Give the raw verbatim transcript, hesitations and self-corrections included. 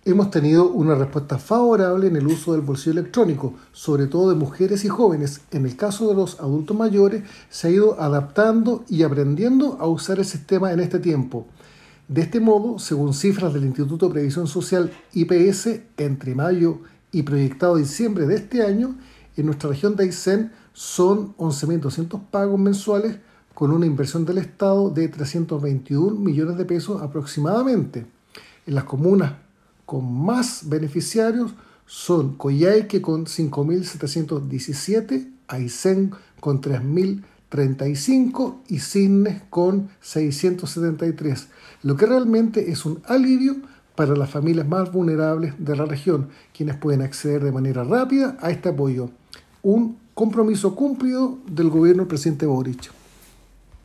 hemos tenido una respuesta favorable en el uso del bolsillo electrónico, sobre todo de mujeres y jóvenes. En el caso de los adultos mayores, se ha ido adaptando y aprendiendo a usar el sistema en este tiempo. De este modo, según cifras del Instituto de Previsión Social I P S, entre mayo y proyectado diciembre de este año, en nuestra región de Aysén son once mil doscientos pagos mensuales con una inversión del Estado de trescientos veintiún millones de pesos aproximadamente. En las comunas con más beneficiarios son Coyhaique con cinco mil setecientos diecisiete, Aysén con tres mil treinta y cinco y Cisnes con seiscientos setenta y tres, lo que realmente es un alivio para las familias más vulnerables de la región, quienes pueden acceder de manera rápida a este apoyo. Un compromiso cumplido del gobierno del presidente Boric.